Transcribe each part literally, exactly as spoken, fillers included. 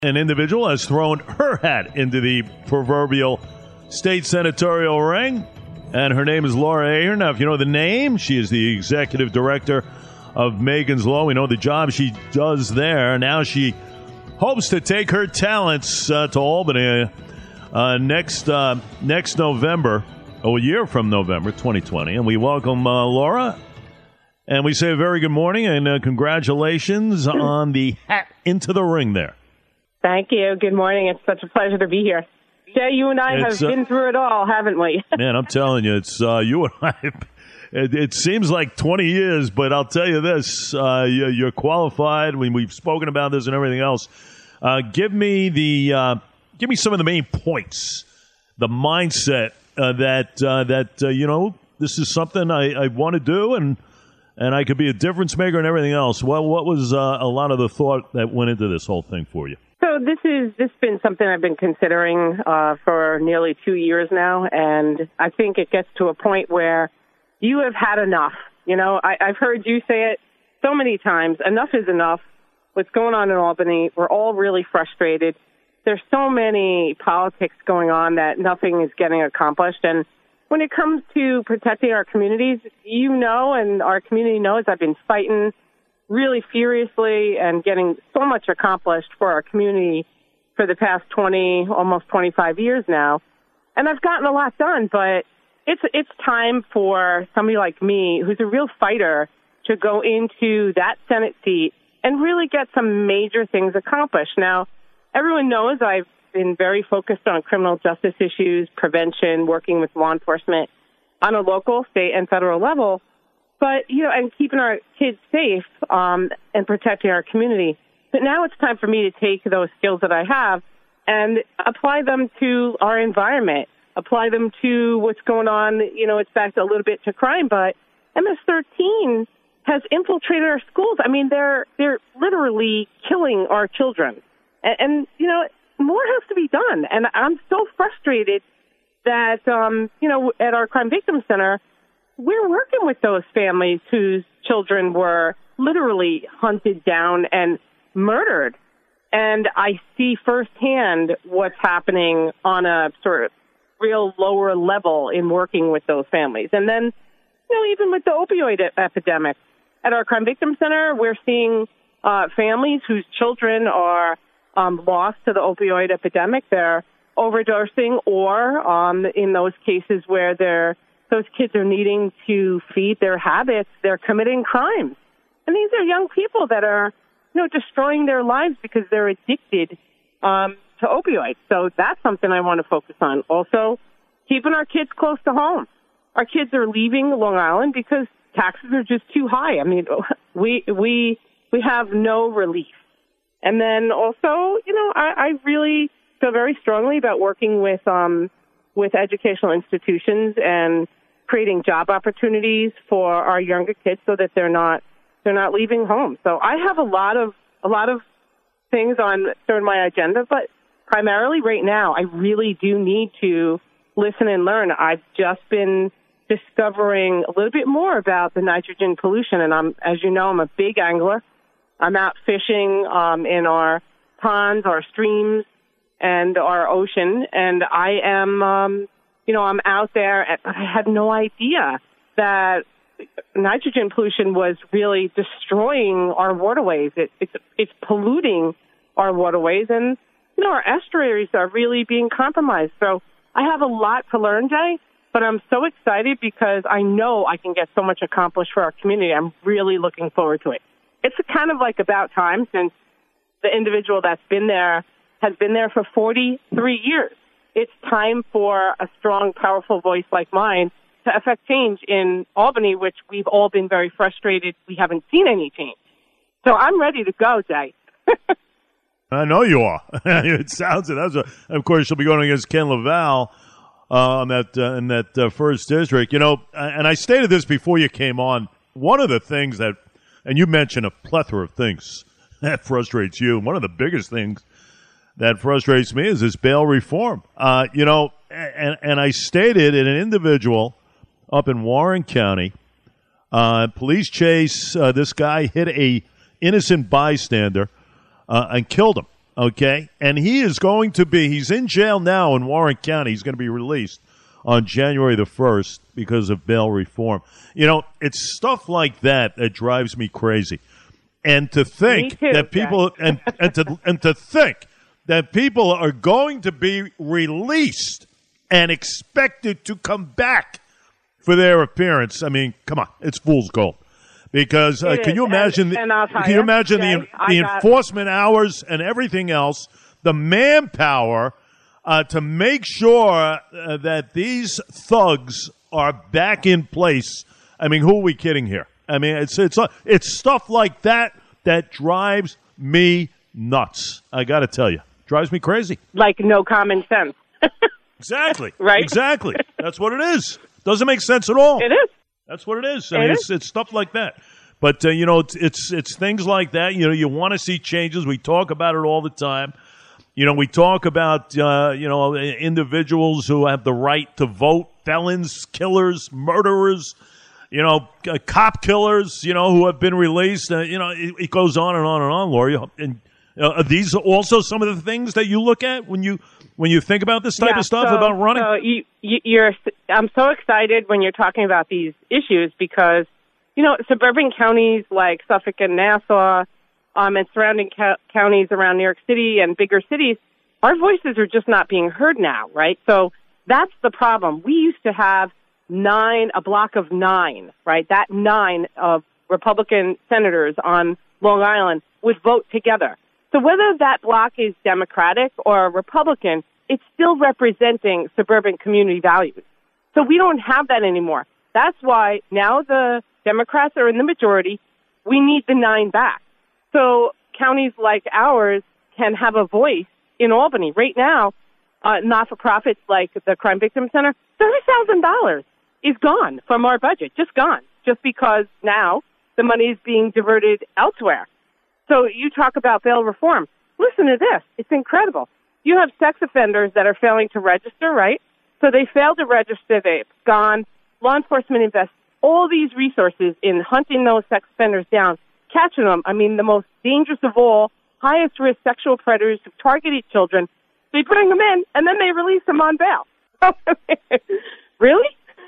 An individual has thrown her hat into the proverbial state senatorial ring, and her name is Laura Aher. Now, if you know the name, she is the executive director of Megan's Law. We know the job she does there. Now she hopes to take her talents uh, to Albany uh, next uh, next November, oh, a year from November twenty twenty. And we welcome uh, Laura, and we say a very good morning and uh, congratulations on the hat into the ring there. Thank you. Good morning. It's such a pleasure to be here. Jay, you and I It's, have uh, been through it all, haven't we? Man, I'm telling you, it's uh, you and I. It, it seems like twenty years, but I'll tell you this: uh, you, you're qualified. When we've spoken about this and everything else, uh, give me the uh, give me some of the main points, the mindset uh, that uh, that uh, you know this is something I, I want to do, and and I could be a difference maker and everything else. Well, what was uh, a lot of the thought that went into this whole thing for you? So this is this has been something I've been considering uh, for nearly two years now, and I think it gets to a point where you have had enough. You know, I, I've heard you say it so many times. Enough is enough. What's going on in Albany? We're all really frustrated. There's so many politics going on that nothing is getting accomplished. And when it comes to protecting our communities, you know, and our community knows, I've been fighting really furiously and getting so much accomplished for our community for the past twenty, almost twenty-five years now. And I've gotten a lot done, but it's it's time for somebody like me, who's a real fighter, to go into that Senate seat and really get some major things accomplished. Now, everyone knows I've been very focused on criminal justice issues, prevention, working with law enforcement on a local, state, and federal level. But, you know, and keeping our kids safe um, and protecting our community. But now it's time for me to take those skills that I have and apply them to our environment, apply them to what's going on. You know, it's back a little bit to crime, but M S thirteen has infiltrated our schools. I mean, they're they're literally killing our children. And, and you know, more has to be done. And I'm so frustrated that, um, you know, at our Crime Victim Center, we're working with those families whose children were literally hunted down and murdered. And I see firsthand what's happening on a sort of real lower level in working with those families. And then, you know, even with the opioid e- epidemic at our Crime Victim Center, we're seeing uh, families whose children are um, lost to the opioid epidemic. They're overdosing, or um, in those cases where they're those kids are needing to feed their habits, they're committing crimes. And these are young people that are, you know, destroying their lives because they're addicted um, to opioids. So that's something I want to focus on. Also, keeping our kids close to home. Our kids are leaving Long Island because taxes are just too high. I mean, we we we have no relief. And then also, you know, I, I really feel very strongly about working with um, with educational institutions and creating job opportunities for our younger kids so that they're not they're not leaving home. So I have a lot of a lot of things on sort of my agenda, but primarily right now I really do need to listen and learn. I've just been discovering a little bit more about the nitrogen pollution, and I'm, as you know, I'm a big angler. I'm out fishing um, in our ponds, our streams, and our ocean, and I am um, You know, I'm out there, but I had no idea that nitrogen pollution was really destroying our waterways. It, it's, it's polluting our waterways, and, you know, our estuaries are really being compromised. So I have a lot to learn, Jay, but I'm so excited because I know I can get so much accomplished for our community. I'm really looking forward to it. It's kind of like about time, since the individual that's been there has been there for forty-three years. It's time for a strong, powerful voice like mine to affect change in Albany, which we've all been very frustrated. We haven't seen any change. So I'm ready to go, Jay. I know you are. It sounds it. That's a, of course, you'll be going against Ken Laval uh, on that uh, in that uh, first district. You know, and I stated this before you came on. One of the things that, and you mentioned a plethora of things that frustrates you. One of the biggest things that frustrates me is this bail reform. Uh, you know, and, and I stated in an individual up in Warren County, uh, police chase, uh, this guy hit a innocent bystander uh, and killed him. okay? And he is going to be, he's in jail now in Warren County. He's going to be released on January the first because of bail reform. You know, it's stuff like that that drives me crazy. And to think too, that people, and, and, to, and to think that people are going to be released and expected to come back for their appearance. I mean, come on, it's fool's gold. Because uh, can you imagine? And, and can you imagine Jay, the, the got, enforcement hours and everything else, the manpower uh, to make sure uh, that these thugs are back in place? I mean, who are we kidding here? I mean, it's it's uh, it's stuff like that that drives me nuts. I got to tell you, drives me crazy. Like no common sense. Exactly. Right. Exactly. That's what it is. Doesn't make sense at all. It is. That's what it is. I it mean, is. it's it's stuff like that. But uh, you know, it's, it's it's things like that. You know, you want to see changes. We talk about it all the time. You know, we talk about uh, you know individuals who have the right to vote, felons, killers, murderers. You know, uh, cop killers. You know, who have been released. Uh, you know, it, it goes on and on and on, Lori. And uh, are these also some of the things that you look at when you when you think about this type yeah, of stuff so, about running? So you, you, you're, I'm so excited when you're talking about these issues because, you know, suburban counties like Suffolk and Nassau um, and surrounding co- counties around New York City and bigger cities, our voices are just not being heard now, right? So that's the problem. We used to have nine, a block of nine, right? That nine of Republican senators on Long Island would vote together. So whether that block is Democratic or Republican, it's still representing suburban community values. So we don't have that anymore. That's why now the Democrats are in the majority. We need the nine back. So counties like ours can have a voice in Albany. Right now, uh, not-for-profits like the Crime Victim Center, thirty thousand dollars is gone from our budget, just gone, just because now the money is being diverted elsewhere. So you talk about bail reform. Listen to this. It's incredible. You have sex offenders that are failing to register, right? So they fail to register. They've gone. Law enforcement invests all these resources in hunting those sex offenders down, catching them. I mean, the most dangerous of all, highest risk sexual predators who targeted children. They bring them in, and then they release them on bail. Really?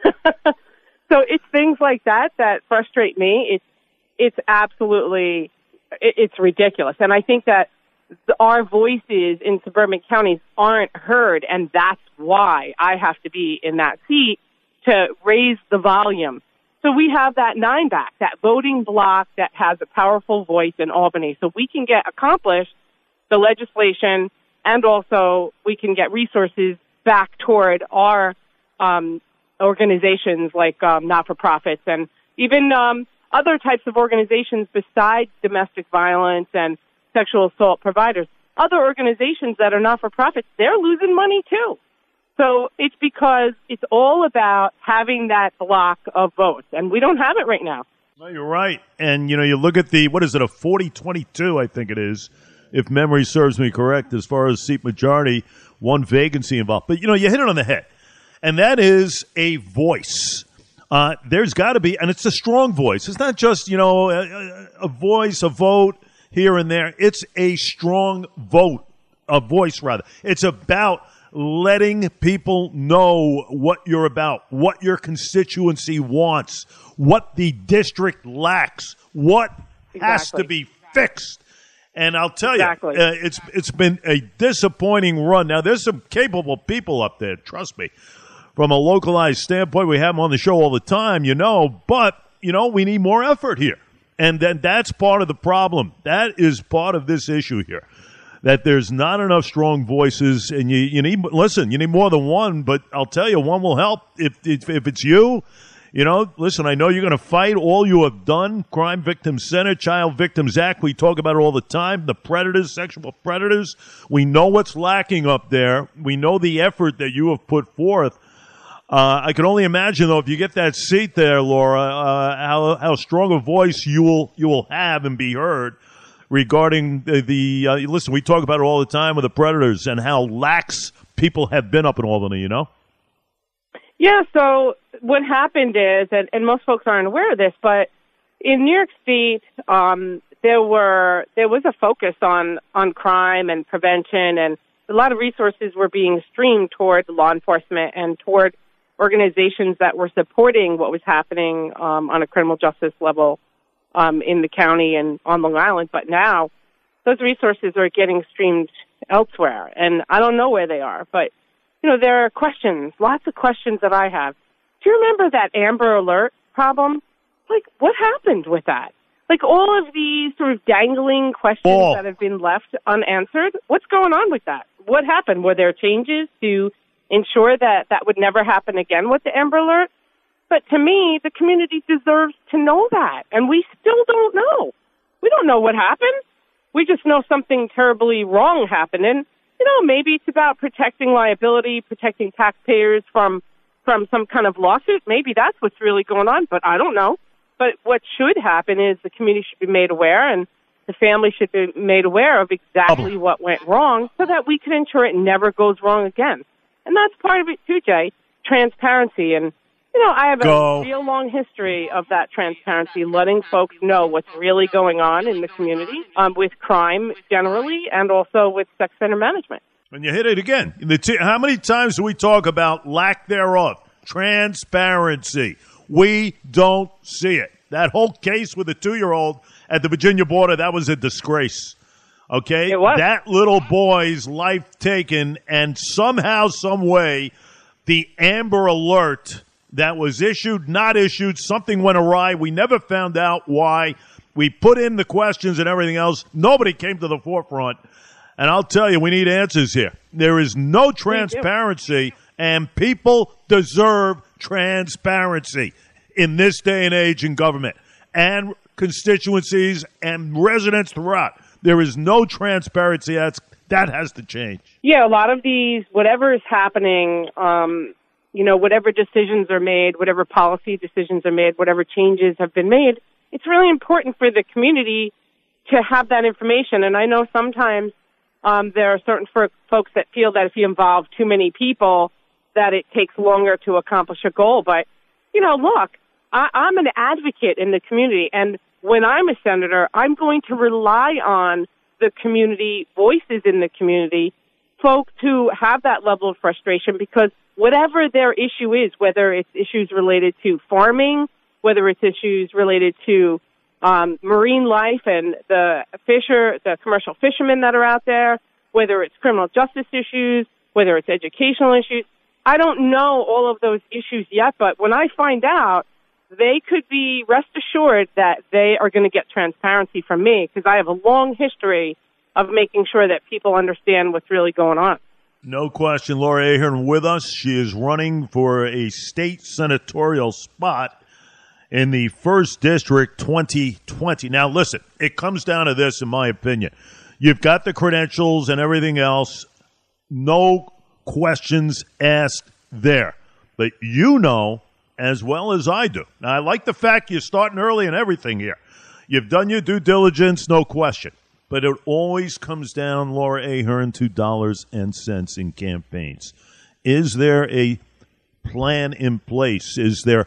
So it's things like that that frustrate me. It's it's absolutely, it's ridiculous. And I think that the, our voices in suburban counties aren't heard, and that's why I have to be in that seat to raise the volume. So we have that nine back, that voting bloc that has a powerful voice in Albany. So we can get accomplished the legislation, and also we can get resources back toward our um, organizations like um, not-for-profits and even um, other types of organizations besides domestic violence and sexual assault providers. Other organizations that are not-for-profits, they're losing money too. So it's because it's all about having that block of votes, and we don't have it right now. No, you're right. And, you know, you look at the, what is it, a forty twenty-two, I think it is, if memory serves me correct, as far as seat majority, one vacancy involved. But, you know, you hit it on the head, and that is a voice. Uh, there's got to be, and it's a strong voice. It's not just, you know, a, a voice, a vote here and there. It's a strong vote, a voice, rather. It's about letting people know what you're about, what your constituency wants, what the district lacks, what exactly. has to be fixed. And I'll tell exactly. you, uh, it's it's been a disappointing run. Now, there's some capable people up there, trust me. From a localized standpoint, we have them on the show all the time, you know, but, you know, we need more effort here. And then that's part of the problem. That is part of this issue here. That there's not enough strong voices, and you, you need, listen, you need more than one, but I'll tell you, one will help. If, if, if it's you, you know, listen, I know you're going to fight all you have done. Crime Victim Center, Child Victims Act, we talk about it all the time. The predators, sexual predators, we know what's lacking up there. We know the effort that you have put forth. Uh, I can only imagine, though, if you get that seat there, Laura, uh, how, how strong a voice you will, you will have and be heard. Regarding the, the uh, listen, we talk about it all the time with the predators and how lax people have been up in Albany, you know? Yeah, so what happened is, and, and most folks aren't aware of this, but in New York State, um, there were there was a focus on, on crime and prevention, and a lot of resources were being streamed toward law enforcement and toward organizations that were supporting what was happening um, on a criminal justice level um, in the county and on Long Island. But now those resources are getting streamed elsewhere, and I don't know where they are. But, you know, there are questions, lots of questions that I have. Do you remember that Amber Alert problem? Like, what happened with that? Like, all of these sort of dangling questions oh. that have been left unanswered, what's going on with that? What happened? Were there changes to ensure that that would never happen again with the Amber Alert? But to me, the community deserves to know that, and we still don't know. We don't know what happened. We just know something terribly wrong happened, and, you know, maybe it's about protecting liability, protecting taxpayers from from some kind of lawsuit. Maybe that's what's really going on, but I don't know. But what should happen is the community should be made aware, and the family should be made aware of exactly what went wrong so that we can ensure it never goes wrong again. And that's part of it too, Jay, transparency. And, you know, I have Go. a real long history of that transparency, letting folks know what's really going on in the community um, with crime generally and also with sex offender management. And you hit it again. The t- how many times do we talk about lack thereof? Transparency. We don't see it. That whole case with the two-year-old at the Virginia border, that was a disgrace. Okay? It was. That little boy's life taken, and somehow, some way, the Amber Alert that was issued, not issued, something went awry. We never found out why. We put in the questions and everything else. Nobody came to the forefront. And I'll tell you, we need answers here. There is no transparency, and people deserve transparency in this day and age in government and constituencies and residents throughout. There is no transparency. That's, that has to change. Yeah, a lot of these, whatever is happening, um, you know, whatever decisions are made, whatever policy decisions are made, whatever changes have been made, it's really important for the community to have that information. And I know sometimes um, there are certain f- folks that feel that if you involve too many people, that it takes longer to accomplish a goal. But, you know, look, I, I'm an advocate in the community, and when I'm a senator, I'm going to rely on the community, voices in the community, folks who have that level of frustration, because whatever their issue is, whether it's issues related to farming, whether it's issues related to um, marine life and the fisher, the commercial fishermen that are out there, whether it's criminal justice issues, whether it's educational issues, I don't know all of those issues yet, but when I find out, they could be rest assured that they are going to get transparency from me, because I have a long history of making sure that people understand what's really going on. No question. Laura Ahearn with us. She is running for a state senatorial spot in the first District twenty twenty. Now, listen, it comes down to this, in my opinion. You've got the credentials and everything else. No questions asked there. But you know as well as I do. Now, I like the fact you're starting early and everything here. You've done your due diligence, no question. But it always comes down, Laura Ahearn, to dollars and cents in campaigns. Is there a plan in place? Is there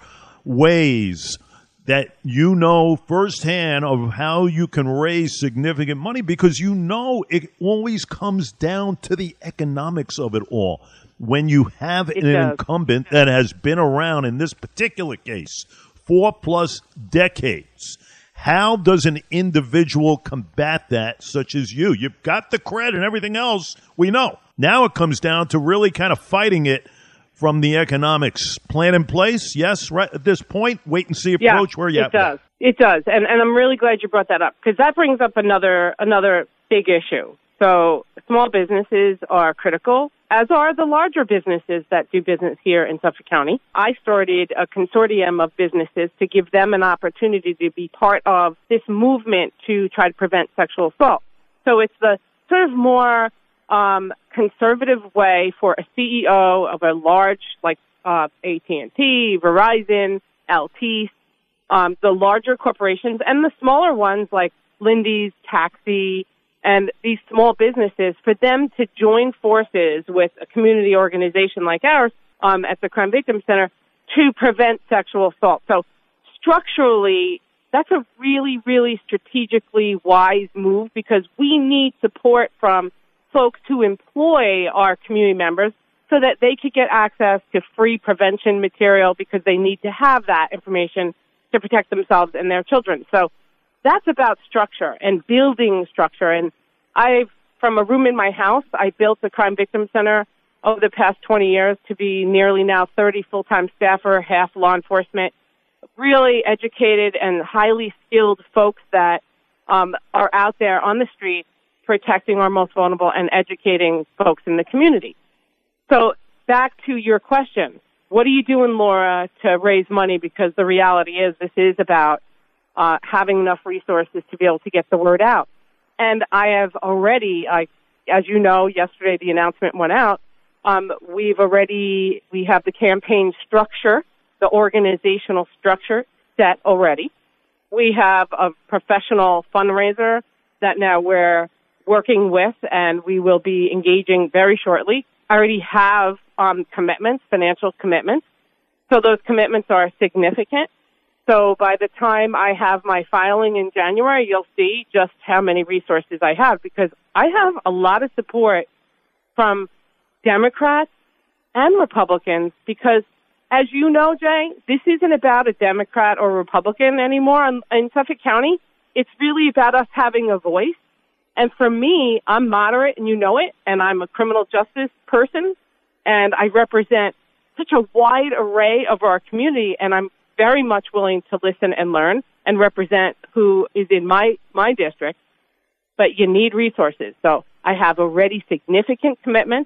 ways that you know firsthand of how you can raise significant money? Because you know it always comes down to the economics of it all. When you have it an does. incumbent that has been around, in this particular case, four plus decades, how does an individual combat that, such as you? You've got the cred and everything else, we know. Now it comes down to really kind of fighting it from the economics. Plan in place, yes, right at this point, wait and see approach yeah, where you it does. It does, and, and I'm really glad you brought that up, because that brings up another another big issue. So small businesses are critical, as are the larger businesses that do business here in Suffolk County. I started a consortium of businesses to give them an opportunity to be part of this movement to try to prevent sexual assault. So it's the sort of more um, conservative way for a C E O of a large, like uh, A T and T, Verizon, Altice, um, the larger corporations, and the smaller ones like Lindy's, Taxi, and these small businesses, for them to join forces with a community organization like ours um, at the Crime Victim Center to prevent sexual assault. So structurally, that's a really, really strategically wise move because we need support from folks who employ our community members so that they could get access to free prevention material because they need to have that information to protect themselves and their children. So that's about structure and building structure. And I've, from a room in my house, I built the Crime Victim Center over the past twenty years to be nearly now thirty full-time staffer, half law enforcement, really educated and highly skilled folks that um, are out there on the street protecting our most vulnerable and educating folks in the community. So back to your question, what are you doing, Laura, to raise money? Because the reality is this is about uh, having enough resources to be able to get the word out. And I have already, I, as you know, yesterday the announcement went out. Um, we've already, we have the campaign structure, the organizational structure set already. We have a professional fundraiser that now we're working with, and we will be engaging very shortly. I already have um, commitments, financial commitments. So those commitments are significant. So by the time I have my filing in January, you'll see just how many resources I have because I have a lot of support from Democrats and Republicans because, as you know, Jay, this isn't about a Democrat or Republican anymore in, in Suffolk County. It's really about us having a voice. And for me, I'm moderate, and you know it, and I'm a criminal justice person, and I represent such a wide array of our community, and I'm very much willing to listen and learn and represent who is in my, my district. But you need resources. So I have already significant commitments.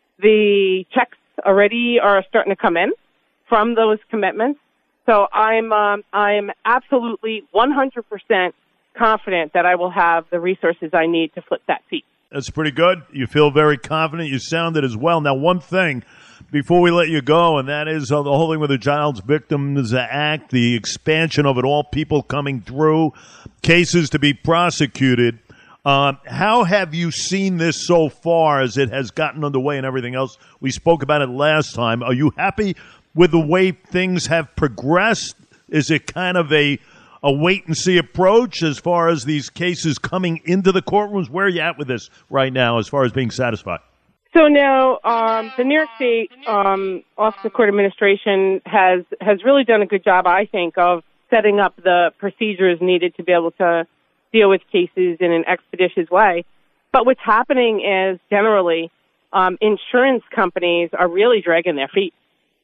The checks already are starting to come in from those commitments. So I'm um, I'm absolutely one hundred percent confident that I will have the resources I need to flip that seat. That's pretty good. You feel very confident. You sounded as well. Now, one thing before we let you go, and that is uh, the whole thing with the Child Victims Act, the expansion of it all, people coming through, cases to be prosecuted. Uh, how have you seen this so far as it has gotten underway and everything else? We spoke about it last time. Are you happy with the way things have progressed? Is it kind of a a wait-and-see approach as far as these cases coming into the courtrooms? Where are you at with this right now as far as being satisfied? So now um, the New York State um, Office of Court Administration has, has really done a good job, I think, of setting up the procedures needed to be able to deal with cases in an expeditious way. But what's happening is generally um, insurance companies are really dragging their feet.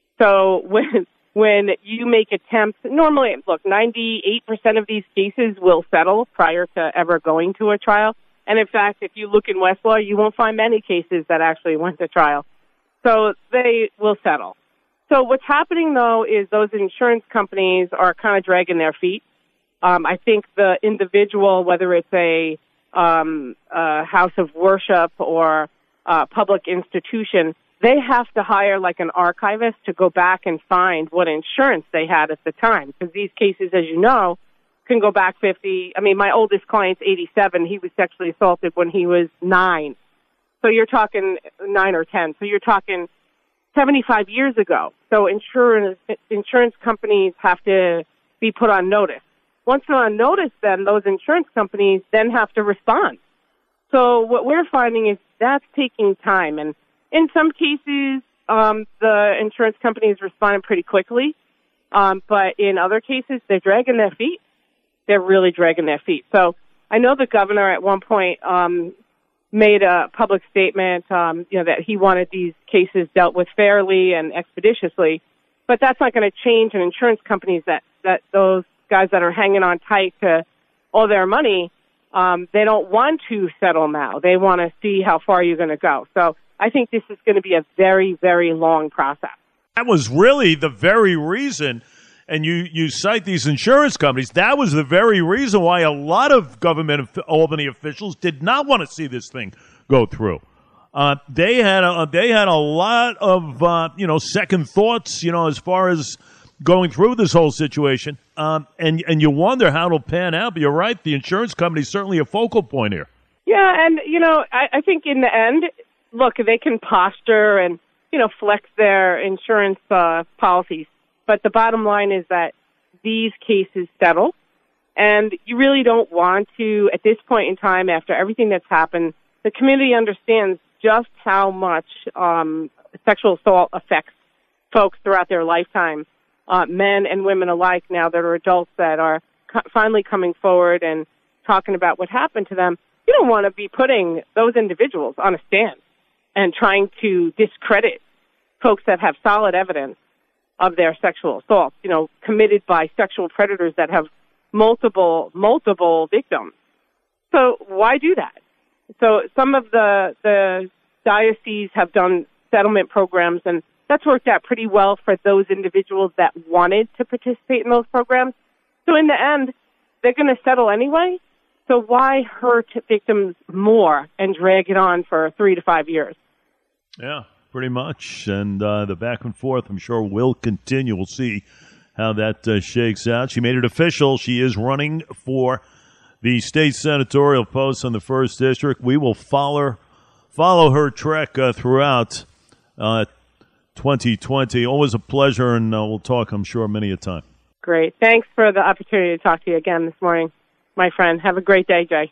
So when when you make attempts, normally, look, ninety-eight percent of these cases will settle prior to ever going to a trial. And in fact, if you look in Westlaw, you won't find many cases that actually went to trial. So they will settle. So what's happening, though, is those insurance companies are kind of dragging their feet. Um, I think the individual, whether it's a, um, a house of worship or a public institution, they have to hire like an archivist to go back and find what insurance they had at the time. Because these cases, as you know, can go back fifty. I mean, my oldest client's eighty-seven. He was sexually assaulted when he was nine. So you're talking nine or ten. So you're talking seventy-five years ago. So insurance, insurance companies have to be put on notice. Once they're on notice, then those insurance companies then have to respond. So what we're finding is that's taking time. And in some cases, um, the insurance companies responded pretty quickly. Um, but in other cases, they're dragging their feet. They're really dragging their feet. So I know the governor at one point um, made a public statement, um, you know, that he wanted these cases dealt with fairly and expeditiously. But that's not going to change an insurance companies that, that those guys that are hanging on tight to all their money, um, they don't want to settle now. They want to see how far you're going to go. So I think this is going to be a very, very long process. That was really the very reason, and you, you cite these insurance companies, that was the very reason why a lot of government Albany officials did not want to see this thing go through. Uh, they had a, they had a lot of, uh, you know, second thoughts, you know, as far as going through this whole situation. Um, and, and you wonder how it'll pan out. But you're right, the insurance company is certainly a focal point here. Yeah, and, you know, I, I think in the end, look, they can posture and, you know, flex their insurance uh, policies. But the bottom line is that these cases settle. And you really don't want to, at this point in time, after everything that's happened, the community understands just how much um, sexual assault affects folks throughout their lifetime, uh, men and women alike now that are adults that are co- finally coming forward and talking about what happened to them. You don't want to be putting those individuals on a stand and trying to discredit folks that have solid evidence of their sexual assault, you know, committed by sexual predators that have multiple, multiple victims. So why do that? So some of the, the dioceses have done settlement programs, and that's worked out pretty well for those individuals that wanted to participate in those programs. So in the end, they're going to settle anyway. So why hurt victims more and drag it on for three to five years? Yeah, pretty much. And uh, the back and forth, I'm sure, will continue. We'll see how that uh, shakes out. She made it official. She is running for the state senatorial post on the first district. We will follow follow her trek uh, throughout uh, twenty twenty. Always a pleasure, and uh, we'll talk, I'm sure, many a time. Great. Thanks for the opportunity to talk to you again this morning, my friend. Have a great day, Jay.